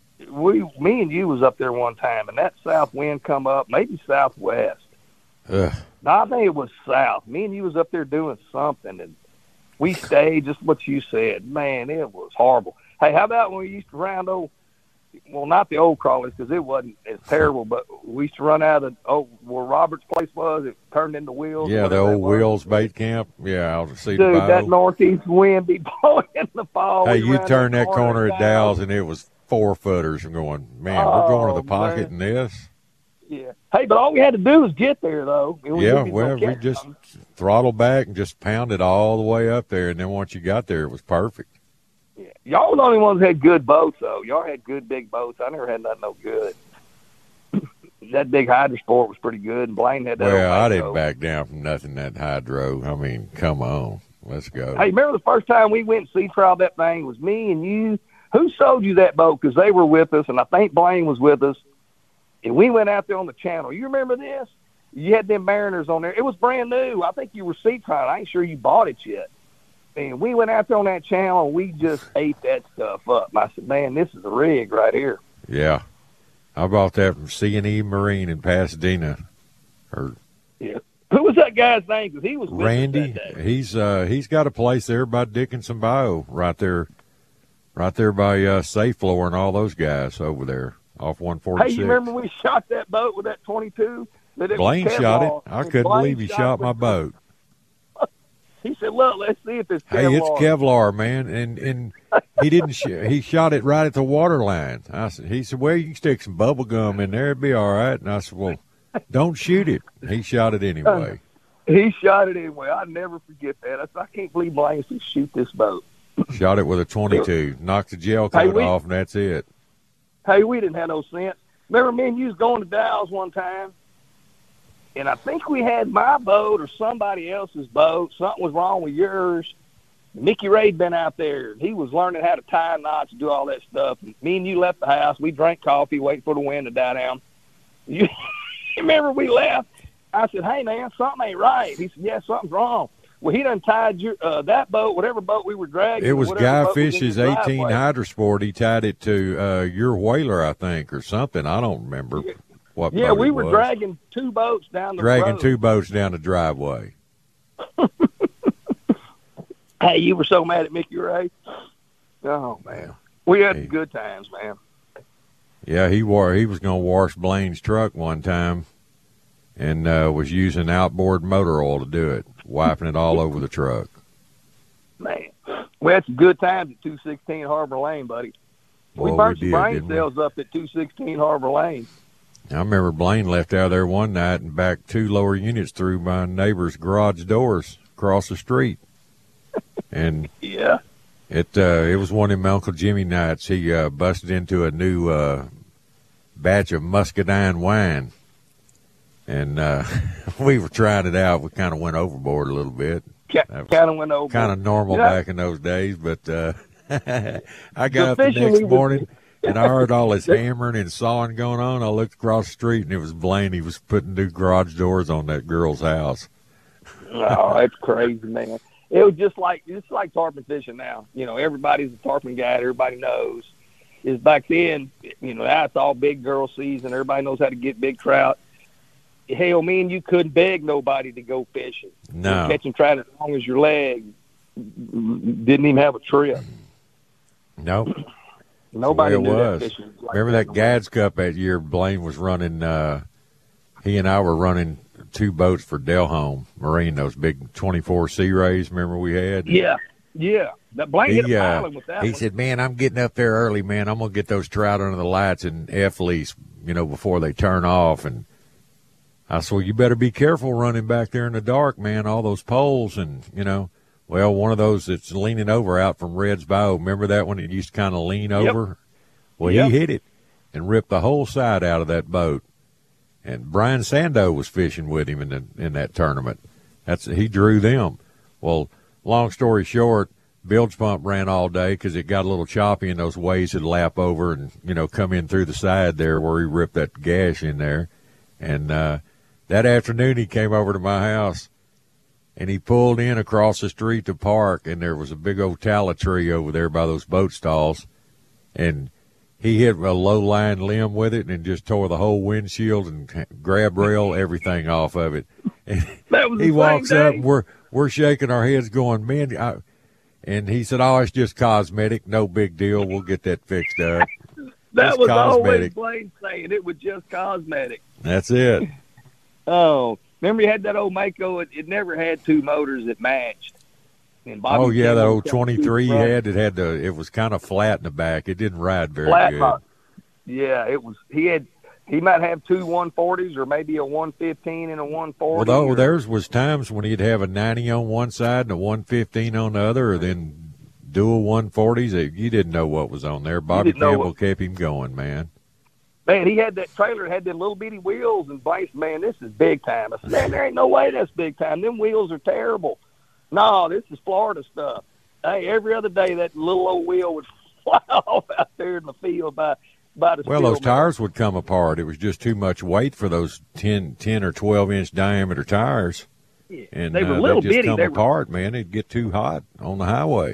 Me and you was up there one time, and that south wind come up, maybe southwest. Ugh. No, I think it was south. Me and you was up there doing something, and we stayed, just what you said. Man, it was horrible. Hey, how about when we used to round not the old crawlers, because it wasn't as terrible, but we used to run out of where Robert's place was. It turned into Wheels. Yeah, the old Wheels bait camp. Yeah, I'll see. Dude, that northeast wind be blowing in the fall. Hey, you turn that corner at Dow's, and it was 4-footers. I'm going, man, we're going to the pocket in this. Yeah. Hey, but all we had to do was get there, though. We just throttled back and just pounded all the way up there, and then once you got there, it was perfect. Yeah. Y'all were the only ones that had good boats, though. Y'all had good big boats. I never had nothing no good. That big Hydro Sport was pretty good, and Blaine had that. Well, I didn't back down from nothing that Hydro. I mean, come on. Let's go. Hey, remember the first time we went and sea trialed that thing was me and you? Who sold you that boat? Because they were with us, and I think Blaine was with us. And we went out there on the channel. You remember this? You had them Mariners on there. It was brand new. I think you were sea trialing. I ain't sure you bought it yet. And we went out there on that channel, and we just ate that stuff up. I said, man, this is a rig right here. Yeah. I bought that from C&E Marine in Pasadena. Yeah. Who was that guy's name? Because he was with Randy. us that day. He's got a place there by Dickinson Bayou, right there by Safe Floor and all those guys over there off 146. Hey, you remember we shot that boat with that 22? Blaine shot it. I couldn't believe he shot my boat. He said, look, let's see if it's Kevlar. Hey, it's Kevlar, man. And he didn't he shot it right at the water line. He said, well, you can stick some bubble gum in there. It'd be all right. And I said, well, don't shoot it. He shot it anyway. He shot it anyway. I'll never forget that. I said, I can't believe Blaine said, shoot this boat. Shot it with a 22. Knocked the gel coat off, and that's it. Hey, we didn't have no sense. Remember me and you was going to Dow's one time? And I think we had my boat or somebody else's boat. Something was wrong with yours. Mickey Ray'd been out there. He was learning how to tie knots, do all that stuff. And me and you left the house. We drank coffee, waiting for the wind to die down. You remember we left? I said, hey, man, something ain't right. He said, yeah, something's wrong. Well, he done tied your that boat, whatever boat we were dragging. It was Guy Fish's 18 Hydrosport. He tied it to your whaler, I think, or something. I don't remember. What yeah, we were dragging two boats down the road. Dragging two boats down the driveway. Hey, you were so mad at Mickey Ray. Oh, man. We had good times, man. Yeah, he was going to wash Blaine's truck one time and was using outboard motor oil to do it, wiping it all over the truck. Man, we had some good times at 216 Harbor Lane, buddy. We burnt some brain cells up at 216 Harbor Lane. I remember Blaine left out there one night and backed two lower units through my neighbor's garage doors across the street. And yeah, it was one of my Uncle Jimmy nights. He busted into a new batch of muscadine wine, and we were trying it out. We kind of went overboard a little bit. Kind of went overboard. Kind of normal back in those days, but I got up the next morning. And I heard all this hammering and sawing going on. I looked across the street, and it was Blaine. He was putting new garage doors on that girl's house. Oh, that's crazy, man. It was just like tarpon fishing now. You know, everybody's a tarpon guide. Everybody knows. Is back then, you know, now it's all big girl season. Everybody knows how to get big trout. Hell, me and you couldn't beg nobody to go fishing. No. Catching trout as long as your leg. Didn't even have a trip. Nope. Nobody knew was. that fishing was like Remember that Gads Cup that year? Blaine was running. He and I were running two boats for Delhome Marine. Those big 24 Sea Rays. Remember we had? Yeah. That Blaine hit a pilot with that. He said, "Man, I'm getting up there early. Man, I'm gonna get those trout under the lights and F-lease, you know, before they turn off." And I said, "Well, you better be careful running back there in the dark, man. All those poles and you know." Well, one of those that's leaning over out from Red's Bow. Remember that one? It used to kind of lean over. Well, he hit it and ripped the whole side out of that boat. And Brian Sando was fishing with him in that tournament. He drew them. Well, long story short, bilge pump ran all day because it got a little choppy and those waves would lap over and you know come in through the side there where he ripped that gash in there. And that afternoon he came over to my house. And he pulled in across the street to park, and there was a big old tallow tree over there by those boat stalls. And he hit a low-lying limb with it and just tore the whole windshield and grab rail, everything off of it. And he walks up, and we're shaking our heads going, man. And he said, oh, it's just cosmetic. No big deal. We'll get that fixed up. That was always Blaine saying it was just cosmetic. That's it. Oh. Remember, you had that old Mako. It never had two motors that matched. And Bobby that old 23 he had. It was kind of flat in the back. It didn't ride very good. Motor. Yeah, it was. He might have two 140s or maybe a 115 and a 140. Well, theirs was times when he'd have a 90 on one side and a 115 on the other, or then dual 140s. You didn't know what was on there. Bobby Campbell kept him going, man. Man, he had that trailer, had them little bitty wheels, and Blaine said, man, this is big time. I said, man, there ain't no way that's big time. Them wheels are terrible. No, this is Florida stuff. Hey, every other day that little old wheel would fly off out there in the field by the Well, those tires would come apart. It was just too much weight for those 10 or 12-inch diameter tires. And they were little they'd just bitty. come apart, man. It'd get too hot on the highway.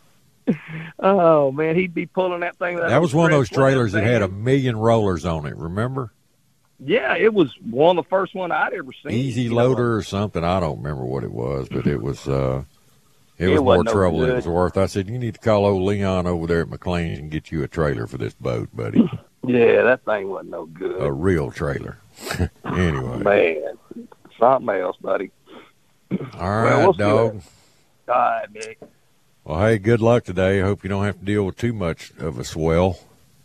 Oh, man, he'd be pulling that thing. That was one of those trailers that had 1 million rollers on it, remember? Yeah, it was one of the first one I'd ever seen. Easy Loader or something. I don't remember what it was, but it was more trouble than it was worth. I said, you need to call old Leon over there at McLean's and get you a trailer for this boat, buddy. Yeah, that thing wasn't no good. A real trailer. Anyway. Man, something else, buddy. All right, dog. All right, Nick. Well, hey, good luck today. I hope you don't have to deal with too much of a swell.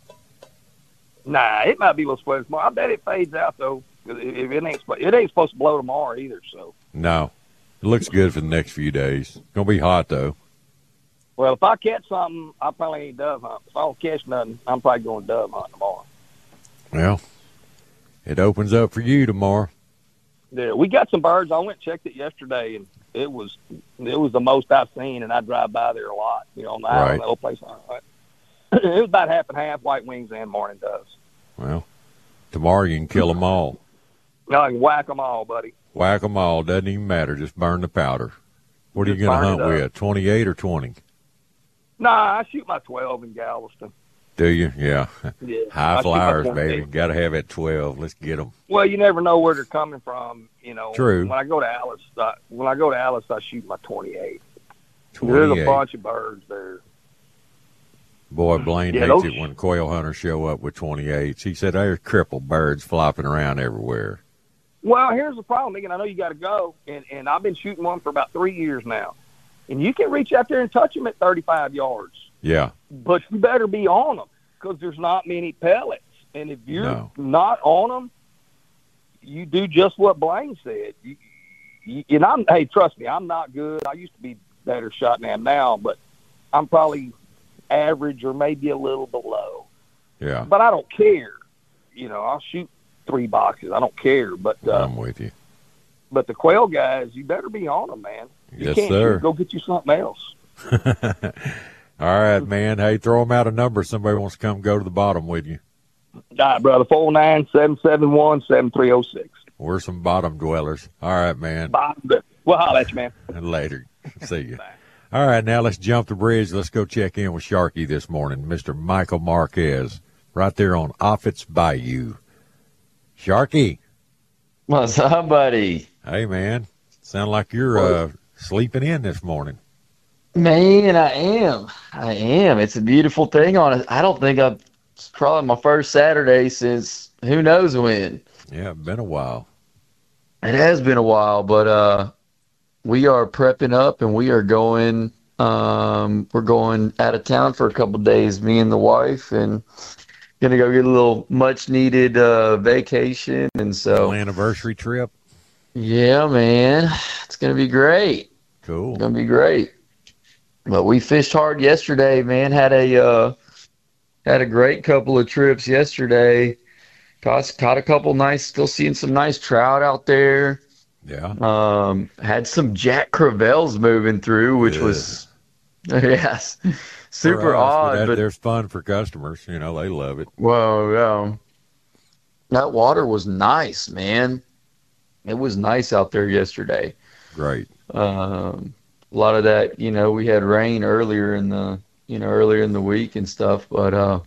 Nah, it might be a little swell tomorrow. I bet it fades out, though. If it ain't supposed to blow tomorrow either, so. No. It looks good for the next few days. It's going to be hot, though. Well, if I catch something, I probably ain't dove hunt. If I don't catch nothing, I'm probably going dove hunt tomorrow. Well, it opens up for you tomorrow. Yeah, we got some birds. I went and checked it yesterday, and it was the most I've seen, and I drive by there a lot, on the island, the old place. It was about half and half, white wings and morning doves. Well, tomorrow you can kill them all. No, I can whack them all, buddy. Whack them all. Doesn't even matter. Just burn the powder. What are you going to hunt with, 28 or 20? Nah, I shoot my 12 in Galveston. Do you? Yeah. High flyers, baby. Got to have it 12. Let's get them. Well, you never know where they're coming from. True. When I go to Alice, I shoot my 28. There's a bunch of birds there. Boy, Blaine hates it when quail hunters show up with 28s. He said there's crippled birds flopping around everywhere. Well, here's the problem, Nick, and I know you got to go, and I've been shooting one for about 3 years now. And you can reach out there and touch them at 35 yards. Yeah. But you better be on them because there's not many pellets. And if you're not on them, you do just what Blaine said. Hey, trust me, I'm not good. I used to be better shot than I am now, but I'm probably average or maybe a little below. Yeah. But I don't care. I'll shoot 3 boxes. I don't care. But I'm with you. But the quail guys, you better be on them, man. Yes, sir. Go get you something else. All right, man. Hey, throw them out a number. Somebody wants to come go to the bottom with you. All right, brother. 49771-7306. We're some bottom dwellers. All right, man. Well, holla at you, man. Later. See you. All right, now let's jump the bridge. Let's go check in with Sharky this morning, Mr. Michael Marquez, right there on Offutt's Bayou. Sharky. What's up, buddy? Hey, man. Sound like you're sleeping in this morning. Man, I am. It's a beautiful thing on it. I don't think it's probably my first Saturday since who knows when. Yeah, it's been a while. It has been a while, but we are prepping up and we are going we're going out of town for a couple of days, me and the wife, and gonna go get a little much needed vacation. And so little anniversary trip. Yeah, man. It's gonna be great. Cool. It's gonna be great. But we fished hard yesterday, man. Had a great couple of trips yesterday. Caught a couple nice, still seeing some nice trout out there. Yeah. Had some Jack Crevalles moving through, which was super odd. But there's fun for customers. They love it. Well, yeah. That water was nice, man. It was nice out there yesterday. Great. A lot of that, we had rain earlier in the week and stuff, but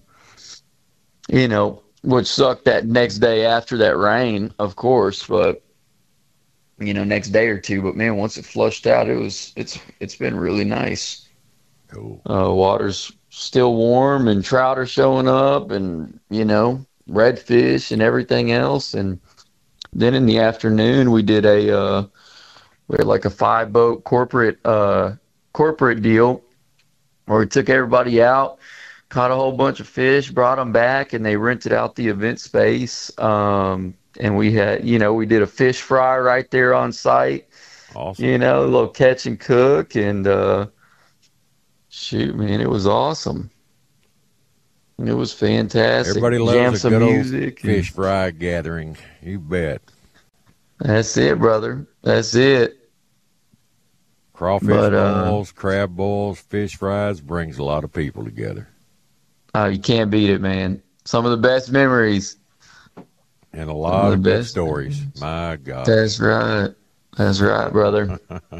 which sucked that next day after that rain, of course, but next day or two. But man, once it flushed out, it's been really nice. Cool. Water's still warm and trout are showing up, and redfish and everything else. And then in the afternoon, we had like a 5-boat corporate deal where we took everybody out, caught a whole bunch of fish, brought them back, and they rented out the event space. And we had, we did a fish fry right there on site. Awesome. A little catch and cook, and shoot, man, it was awesome. It was fantastic. Everybody loves some a good music old fish fry gathering. You bet. That's it, brother. That's it. Crawfish balls, crab balls, fish fries brings a lot of people together. Oh, you can't beat it, man. Some of the best memories. And a lot of good stories. My God. That's right. That's right, brother.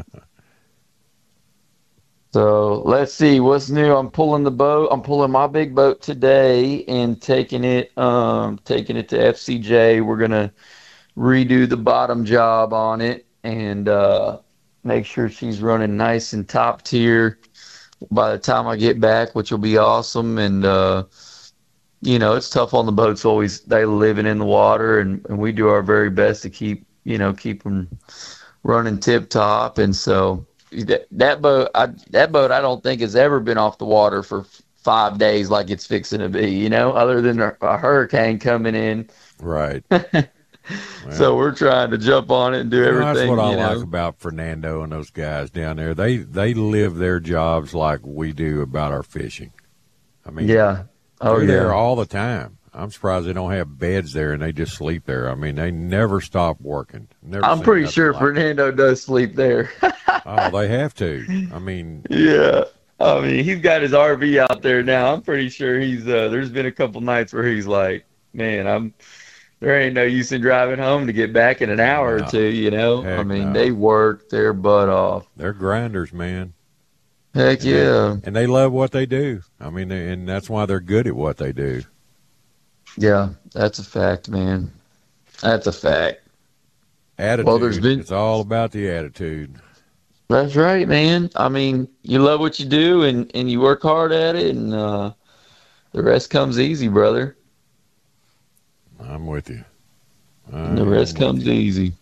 So let's see what's new. I'm pulling the boat. I'm pulling my big boat today and taking it to FCJ. We're gonna redo the bottom job on it and make sure she's running nice and top tier by the time I get back, which will be awesome. And it's tough on the boats. Always they living in the water, and we do our very best to keep them running tip top. And so. That boat I don't think has ever been off the water for 5 days like it's fixing to be, other than a hurricane coming in. Right. So we're trying to jump on it and do everything. That's what I like about Fernando and those guys down there. They live their jobs like we do about our fishing. I mean, yeah. They're there all the time. I'm surprised they don't have beds there and they just sleep there. I mean, they never stop working. I'm pretty sure Fernando does sleep there. Oh, they have to. I mean, yeah. I mean, he's got his RV out there now. I'm pretty sure he's. There's been a couple nights where he's like, "Man, there ain't no use in driving home to get back in an hour or two." I mean, they work their butt off. They're grinders, man. Heck yeah. And they love what they do. I mean, and that's why they're good at what they do. Yeah, that's a fact, man. That's a fact. Attitude. Well, it's all about the attitude. That's right, man. I mean, you love what you do and you work hard at it, and the rest comes easy, brother. I'm with you. The rest comes easy.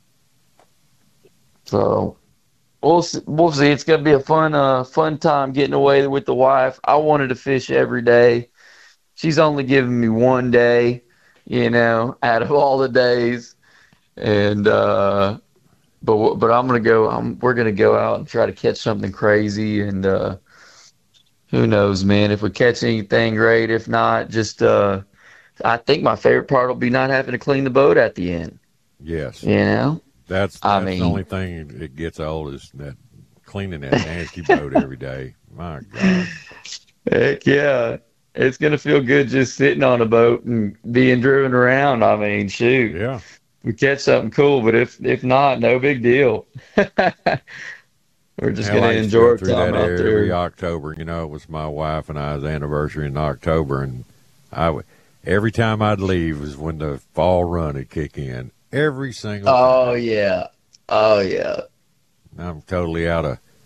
So we'll see. It's gonna be a fun time getting away with the wife. I wanted to fish every day. She's only giving me one day, out of all the days, and but I'm gonna go. We're gonna go out and try to catch something crazy, and who knows, man? If we catch anything, great. If not, just I think my favorite part will be not having to clean the boat at the end. Yes, that's the only thing that gets old is that cleaning that nasty boat every day. My God. Heck yeah. It's going to feel good just sitting on a boat and being driven around. I mean, shoot. Yeah. We catch something cool, but if not, no big deal. We're just going to enjoy our time out there. Every October, it was my wife and I's anniversary in October, and every time I'd leave was when the fall run would kick in. Every single time. Oh, yeah. Oh, yeah. I'm totally out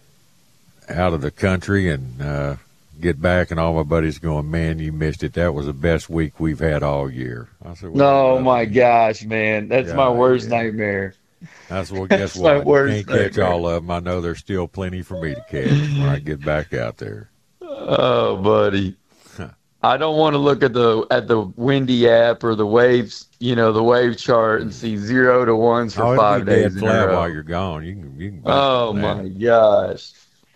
of the country and get back, and all my buddies going, "Man, you missed it. That was the best week we've had all year." I said, "No, my gosh, man, that's my worst nightmare." That's guess what? I can't catch all of them. I know there's still plenty for me to catch when I get back out there. Oh, buddy, I don't want to look at the windy app or the waves, the wave chart, and see 0 to 1s for 5 days in a row. While you're gone, you can. Oh my gosh,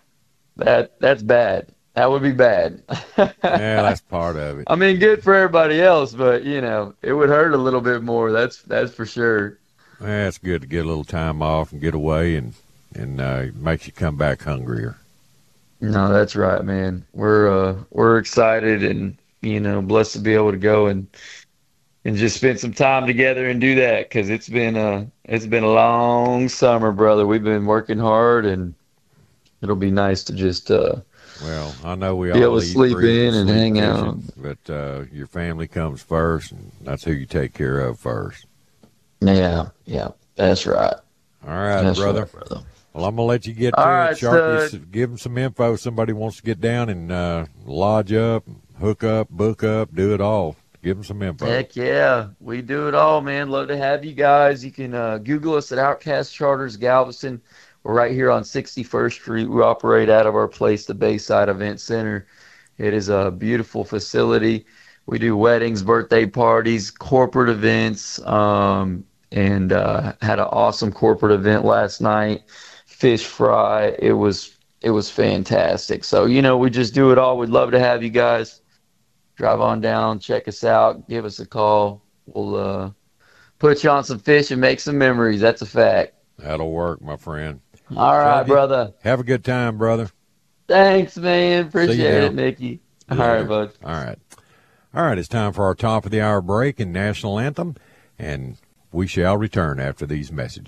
that's bad. That would be bad. Yeah, that's part of it. I mean, good for everybody else, but it would hurt a little bit more. That's for sure. Yeah, it's good to get a little time off and get away, and it makes you come back hungrier. No, that's right, man. We're excited and blessed to be able to go and just spend some time together and do that, because it's been a long summer, brother. We've been working hard, and it'll be nice to just. Well, I know we all be able to sleep in and hang out. But your family comes first, and that's who you take care of first. Yeah, that's right. All right, brother. Well, I'm going to let you get to it. Sharky, give them some info. Somebody wants to get down and lodge up, hook up, book up, do it all. Give them some info. Heck yeah. We do it all, man. Love to have you guys. You can Google us at Outcast Charters Galveston. We're right here on 61st Street. We operate out of our place, the Bayside Event Center. It is a beautiful facility. We do weddings, birthday parties, corporate events, and had an awesome corporate event last night. Fish fry. It was fantastic. So, we just do it all. We'd love to have you guys. Drive on down, check us out, give us a call. We'll put you on some fish and make some memories. That's a fact. That'll work, my friend. All right, brother. Have a good time, brother. Thanks, man. Appreciate it, Mickey. All right, bud. All right. It's time for our top of the hour break and national anthem, and we shall return after these messages.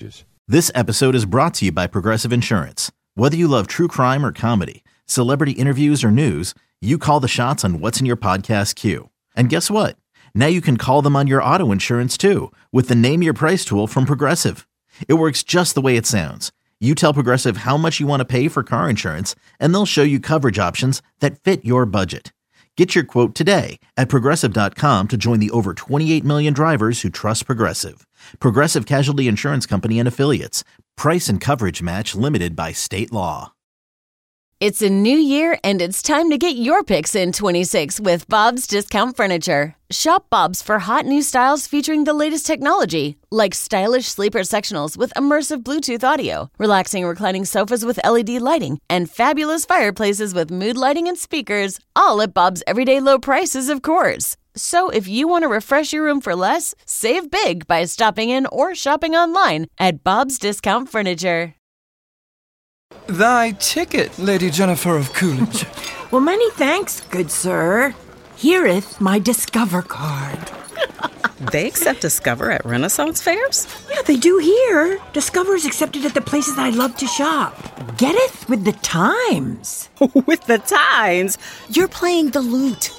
This episode is brought to you by Progressive Insurance. Whether you love true crime or comedy, celebrity interviews or news, you call the shots on what's in your podcast queue. And guess what? Now you can call them on your auto insurance too with the Name Your Price tool from Progressive. It works just the way it sounds. You tell Progressive how much you want to pay for car insurance, and they'll show you coverage options that fit your budget. Get your quote today at Progressive.com to join the over 28 million drivers who trust Progressive. Progressive Casualty Insurance Company and Affiliates. Price and coverage match limited by state law. It's a new year, and it's time to get your picks in 26 with Bob's Discount Furniture. Shop Bob's for hot new styles featuring the latest technology, like stylish sleeper sectionals with immersive Bluetooth audio, relaxing reclining sofas with LED lighting, and fabulous fireplaces with mood lighting and speakers, all at Bob's everyday low prices, of course. So if you want to refresh your room for less, save big by stopping in or shopping online at Bob's Discount Furniture. Thy ticket, Lady Jennifer of Coolidge. Well, many thanks, good sir. Here'th my Discover card. They accept Discover at Renaissance fairs? Yeah, they do here. Discover is accepted at the places I love to shop. Getteth with the times. With the times? You're playing the lute.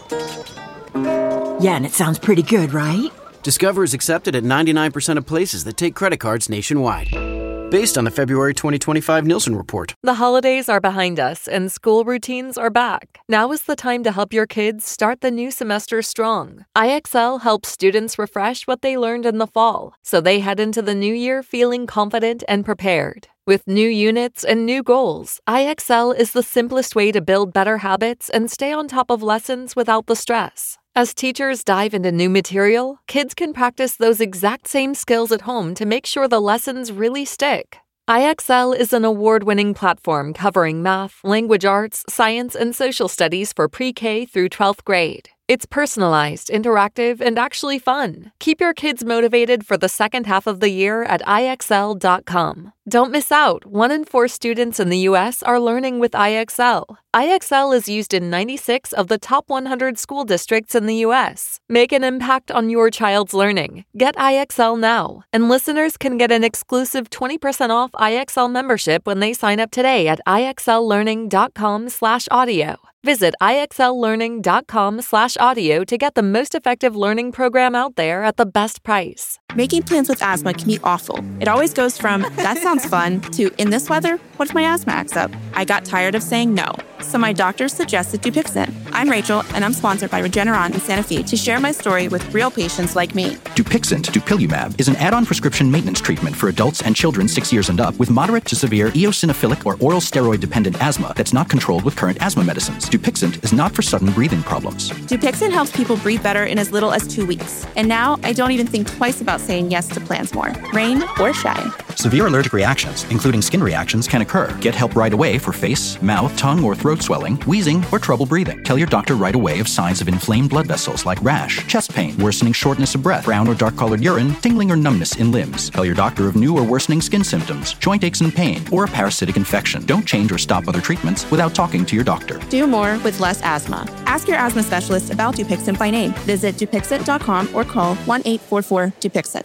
Yeah, and it sounds pretty good, right? Discover is accepted at 99% of places that take credit cards nationwide. Based on the February 2025 Nielsen report. The holidays are behind us and school routines are back. Now is the time to help your kids start the new semester strong. IXL helps students refresh what they learned in the fall, so they head into the new year feeling confident and prepared. With new units and new goals, IXL is the simplest way to build better habits and stay on top of lessons without the stress. As teachers dive into new material, kids can practice those exact same skills at home to make sure the lessons really stick. IXL is an award-winning platform covering math, language arts, science, and social studies for pre-K through 12th grade. It's personalized, interactive, and actually fun. Keep your kids motivated for the second half of the year at IXL.com. Don't miss out. 1 in 4 students in the U.S. are learning with IXL. IXL is used in 96 of the top 100 school districts in the U.S. Make an impact on your child's learning. Get IXL now. And listeners can get an exclusive 20% off IXL membership when they sign up today at IXLlearning.com/audio. Visit IXLlearning.com/audio to get the most effective learning program out there at the best price. Making plans with asthma can be awful. It always goes from, that sounds fun, to, in this weather, what if my asthma acts up? I got tired of saying no, so my doctor suggested Dupixent. I'm Rachel, and I'm sponsored by Regeneron in Santa Fe to share my story with real patients like me. Dupixent, dupilumab, is an add-on prescription maintenance treatment for adults and children 6 years and up with moderate to severe eosinophilic or oral steroid-dependent asthma that's not controlled with current asthma medicines. Dupixent is not for sudden breathing problems. Dupixent helps people breathe better in as little as 2 weeks. And now I don't even think twice about saying yes to plans more, rain or shine. Severe allergic reactions, including skin reactions, can occur. Get help right away for face, mouth, tongue, or throat swelling, wheezing, or trouble breathing. Tell your doctor right away of signs of inflamed blood vessels like rash, chest pain, worsening shortness of breath, brown or dark-colored urine, tingling or numbness in limbs. Tell your doctor of new or worsening skin symptoms, joint aches and pain, or a parasitic infection. Don't change or stop other treatments without talking to your doctor. Do more with less asthma. Ask your asthma specialist about Dupixent by name. Visit Dupixent.com or call 1-844-DUPIXENT.